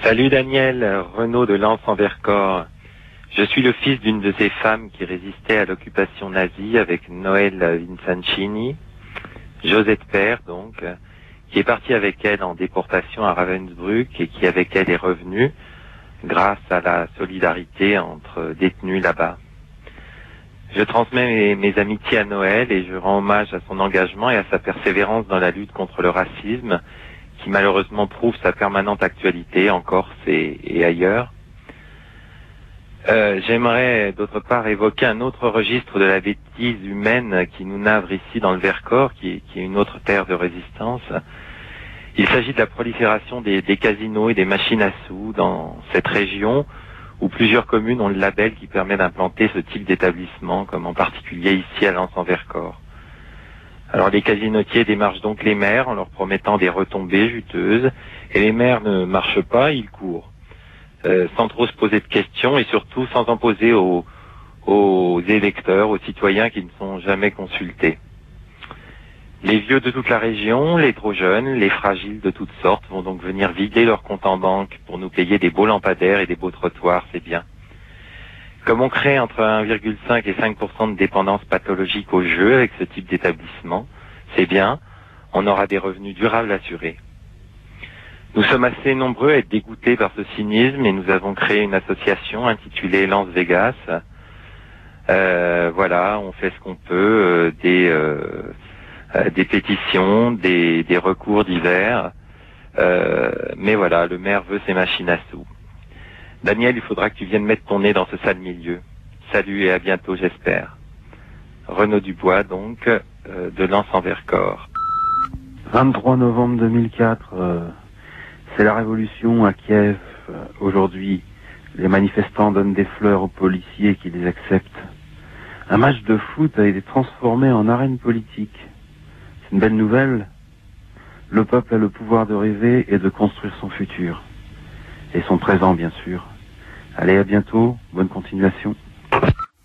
Salut Daniel, Renaud de Lens-en-Vercors. Je suis le fils d'une de ces femmes qui résistaient à l'occupation nazie avec Noël Vincencini, Josette Père donc, qui est partie avec elle en déportation à Ravensbrück et qui avec elle est revenue grâce à la solidarité entre détenus là-bas. Je transmets mes amitiés à Noël et je rends hommage à son engagement et à sa persévérance dans la lutte contre le racisme qui malheureusement prouve sa permanente actualité en Corse et ailleurs. J'aimerais d'autre part évoquer un autre registre de la bêtise humaine qui nous navre ici dans le Vercors, qui est une autre terre de résistance. Il s'agit de la prolifération des casinos et des machines à sous dans cette région où plusieurs communes ont le label qui permet d'implanter ce type d'établissement, comme en particulier ici à Lens-en-Vercors. Alors les casinotiers démarchent donc les maires en leur promettant des retombées juteuses, et les maires ne marchent pas, ils courent. Sans trop se poser de questions et surtout sans en poser aux électeurs, aux citoyens qui ne sont jamais consultés. Les vieux de toute la région, les trop jeunes, les fragiles de toutes sortes vont donc venir vider leur compte en banque pour nous payer des beaux lampadaires et des beaux trottoirs, c'est bien. Comme on crée entre 1,5 et 5% de dépendance pathologique au jeu avec ce type d'établissement, c'est bien, on aura des revenus durables assurés. Nous sommes assez nombreux à être dégoûtés par ce cynisme et nous avons créé une association intitulée Lens Vegas. Voilà, on fait ce qu'on peut, des pétitions, des recours divers. Mais voilà, le maire veut ses machines à sous. Daniel, il faudra que tu viennes mettre ton nez dans ce sale milieu. Salut et à bientôt, j'espère. Renaud Dubois, donc, de Lens-en-Vercors. 23 novembre 2004, c'est la révolution à Kiev. Aujourd'hui, les manifestants donnent des fleurs aux policiers qui les acceptent. Un match de foot a été transformé en arène politique. C'est une belle nouvelle. Le peuple a le pouvoir de rêver et de construire son futur. Et son présent, bien sûr. Allez, à bientôt. Bonne continuation.